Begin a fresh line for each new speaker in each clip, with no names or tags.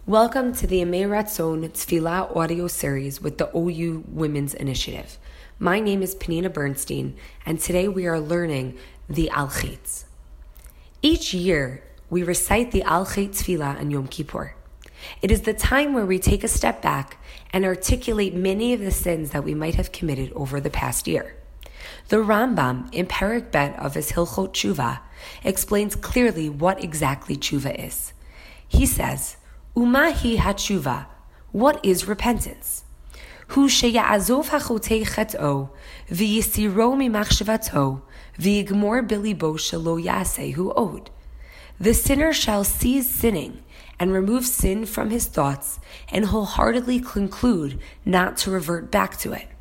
Welcome to the Emei Ratzon Tefillah audio series with the OU Women's Initiative. My name is Penina Bernstein, and today we are learning the Al-Chetz. Each year, we recite the Al-Chetz Tefillah on Yom Kippur. It is the time where we take a step back and articulate many of the sins that we might have committed over the past year. The Rambam, in Perek Bet of his Hilchot Tshuva, explains clearly what exactly tshuva is. He says, Umahi hatshuva, what is repentance? Hu sheya'azov hachotei chet'o, v'yisiro mimachshavato, v'yigmor bilibo shelo yasehu od. The sinner shall cease sinning and remove sin from his thoughts and wholeheartedly conclude not to revert back to it.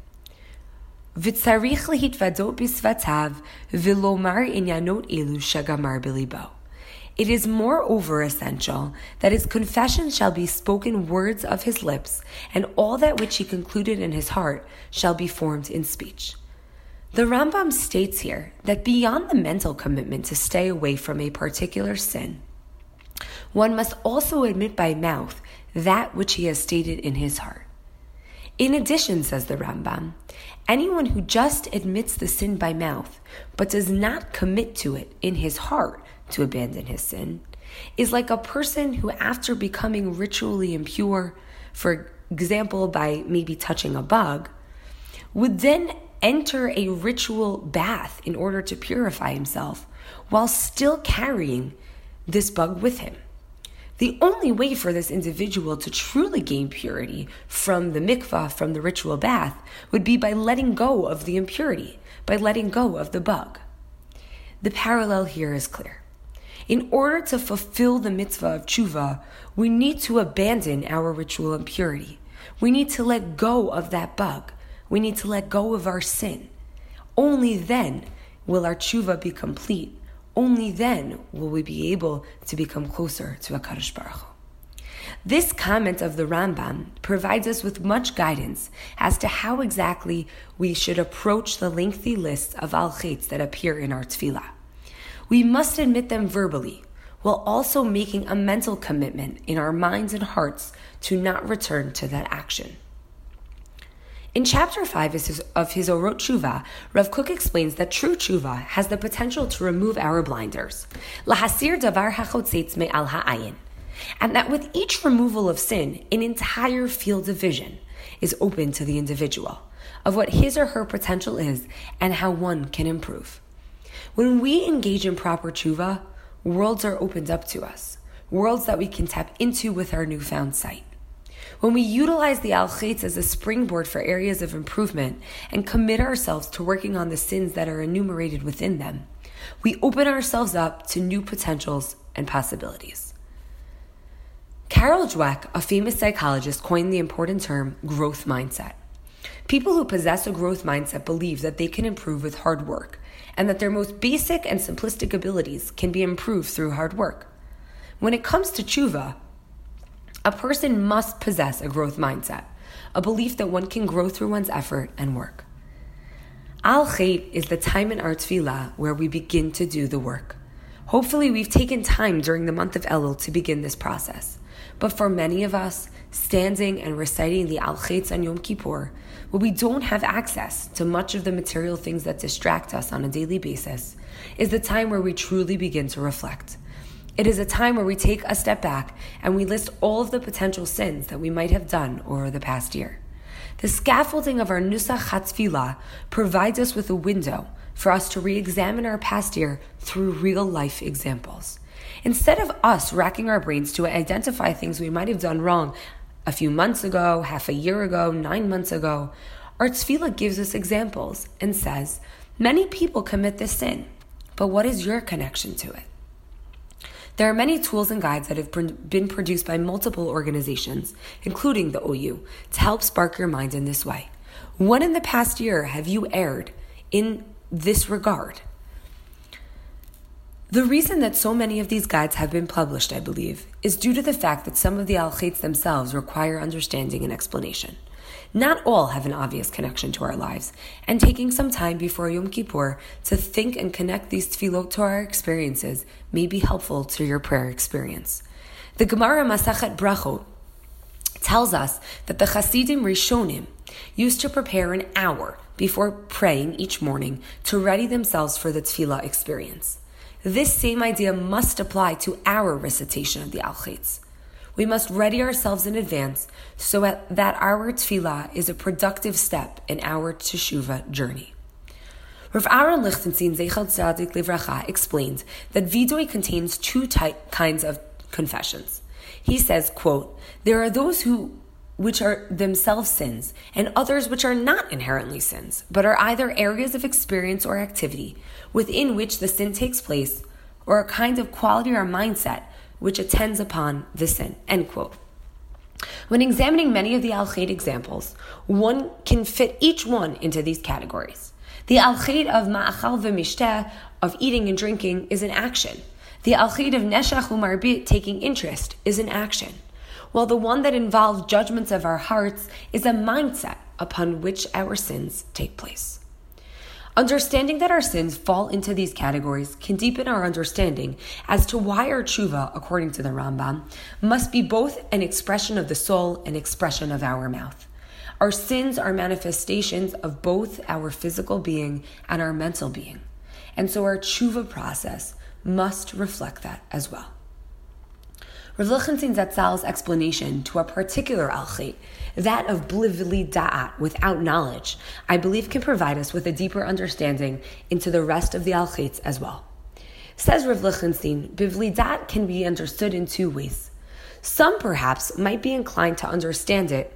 V'tzarich lehitvadot bisvatav v'lomar inyanot elu shagamar bilibo. It is moreover essential that his confession shall be spoken words of his lips, and all that which he concluded in his heart shall be formed in speech. The Rambam states here that beyond the mental commitment to stay away from a particular sin, one must also admit by mouth that which he has stated in his heart. In addition, says the Rambam, anyone who just admits the sin by mouth, but does not commit to it in his heart to abandon his sin, is like a person who, after becoming ritually impure, for example by maybe touching a bug, would then enter a ritual bath in order to purify himself while still carrying this bug with him. The only way for this individual to truly gain purity from the mikvah, from the ritual bath, would be by letting go of the impurity, by letting go of the bug. The parallel here is clear. In order to fulfill the mitzvah of tshuva, we need to abandon our ritual impurity. We need to let go of that bug. We need to let go of our sin. Only then will our tshuva be complete. Only then will we be able to become closer to HaKadosh Baruch Hu. This comment of the Rambam provides us with much guidance as to how exactly we should approach the lengthy list of Al-Chetz that appear in our tefillah. We must admit them verbally, while also making a mental commitment in our minds and hearts to not return to that action. In chapter 5 of his Orot Tshuva, Rav Kook explains that true tshuva has the potential to remove our blinders, lahasir davar hachotzetz me'al ha'ayin, and that with each removal of sin, an entire field of vision is open to the individual, of what his or her potential is and how one can improve. When we engage in proper tshuva, worlds are opened up to us, worlds that we can tap into with our newfound sight. When we utilize the Al-Chetz as a springboard for areas of improvement and commit ourselves to working on the sins that are enumerated within them, we open ourselves up to new potentials and possibilities. Carol Dweck, a famous psychologist, coined the important term growth mindset. People who possess a growth mindset believe that they can improve with hard work, and that their most basic and simplistic abilities can be improved through hard work. When it comes to tshuva, a person must possess a growth mindset, a belief that one can grow through one's effort and work. Al-Chetz is the time in our tefillah where we begin to do the work. Hopefully we've taken time during the month of Elul to begin this process. But for many of us, standing and reciting the Al-Chetz on Yom Kippur, where we don't have access to much of the material things that distract us on a daily basis, is the time where we truly begin to reflect. It is a time where we take a step back and we list all of the potential sins that we might have done over the past year. The scaffolding of our Nusach HaTefillah provides us with a window for us to re-examine our past year through real-life examples. Instead of us racking our brains to identify things we might have done wrong a few months ago, half a year ago, 9 months ago, our tefillah gives us examples and says, many people commit this sin, but what is your connection to it? There are many tools and guides that have been produced by multiple organizations, including the OU, to help spark your mind in this way. When in the past year have you erred in this regard? The reason that so many of these guides have been published, I believe, is due to the fact that some of the Al-Chetz themselves require understanding and explanation. Not all have an obvious connection to our lives, and taking some time before Yom Kippur to think and connect these tefillot to our experiences may be helpful to your prayer experience. The Gemara Masachet Brachot tells us that the Hasidim Rishonim used to prepare an hour before praying each morning to ready themselves for the tefillah experience. This same idea must apply to our recitation of the Al-Chetz. We must ready ourselves in advance so that our tefillah is a productive step in our teshuvah journey. Rav Aaron Lichtenstein Zeichel Tzadik Livracha explains that Vidui contains two kinds of confessions. He says, quote, "There are those which are themselves sins, and others which are not inherently sins, but are either areas of experience or activity within which the sin takes place, or a kind of quality or mindset which attends upon the sin," end quote. When examining many of the Al-Chet examples, one can fit each one into these categories. The Al-Chet of Ma'achal v'mishteh, of eating and drinking, is an action. The Al-Chet of Neshach u'marbit, taking interest, is an action. While the one that involves judgments of our hearts is a mindset upon which our sins take place. Understanding that our sins fall into these categories can deepen our understanding as to why our tshuva, according to the Rambam, must be both an expression of the soul and expression of our mouth. Our sins are manifestations of both our physical being and our mental being, and so our tshuva process must reflect that as well. Rav Lichtenstein Zatzal's explanation to a particular Al-Chet, that of Bivli Da'at, without knowledge, I believe can provide us with a deeper understanding into the rest of the Al-Chets as well. Says Rav Lichtenstein, Bivli Da'at can be understood in two ways. Some perhaps might be inclined to understand it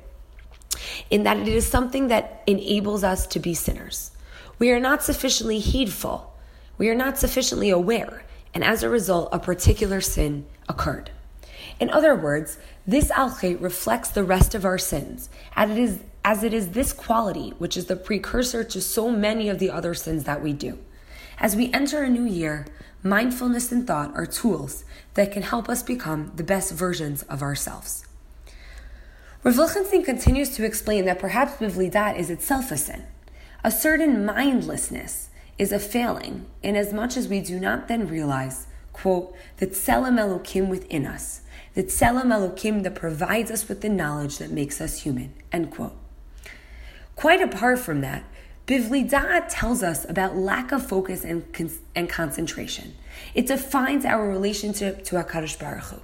in that it is something that enables us to be sinners. We are not sufficiently heedful, we are not sufficiently aware, and as a result, a particular sin occurred. In other words, this Al-Chet reflects the rest of our sins, as it is this quality which is the precursor to so many of the other sins that we do. As we enter a new year, mindfulness and thought are tools that can help us become the best versions of ourselves. Rav Lichtenstein continues to explain that perhaps Bivli Da'at is itself a sin. A certain mindlessness is a failing, inasmuch as we do not then realize, quote, the Tselem Elokim within us, the Tselem Elokim that provides us with the knowledge that makes us human, end quote. Quite apart from that, Bivli Da'at tells us about lack of focus and concentration. It defines our relationship to HaKadosh Baruch Hu.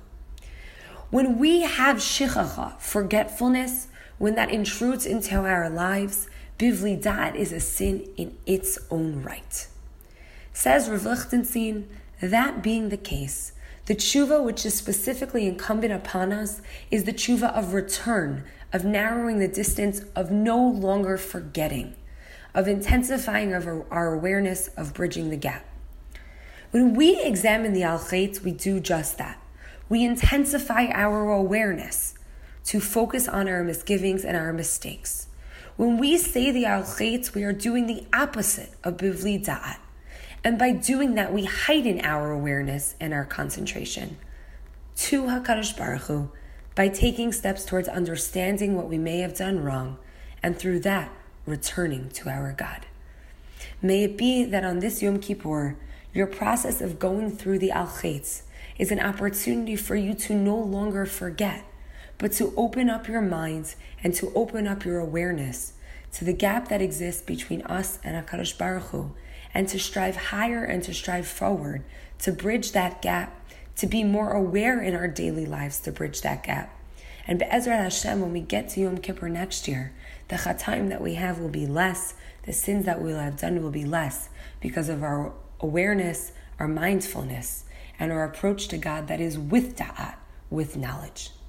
When we have shichacha, forgetfulness, when that intrudes into our lives, Bivli Da'at is a sin in its own right. Says Rav Lichtenstein, that being the case, the tshuva which is specifically incumbent upon us is the tshuva of return, of narrowing the distance, of no longer forgetting, of intensifying our awareness, of bridging the gap. When we examine the Al-Chet, we do just that. We intensify our awareness to focus on our misgivings and our mistakes. When we say the Al-Chet, we are doing the opposite of Bivli Da'at. And by doing that, we heighten our awareness and our concentration to HaKadosh Baruch Hu by taking steps towards understanding what we may have done wrong, and through that, returning to our God. May it be that on this Yom Kippur, your process of going through the Al-Chetz is an opportunity for you to no longer forget, but to open up your minds and to open up your awareness to the gap that exists between us and HaKadosh Baruch Hu, and to strive higher and to strive forward, to bridge that gap, to be more aware in our daily lives to bridge that gap. And Be'ezrat Hashem, when we get to Yom Kippur next year, the chataim that we have will be less, the sins that we will have done will be less, because of our awareness, our mindfulness, and our approach to God that is with da'at, with knowledge.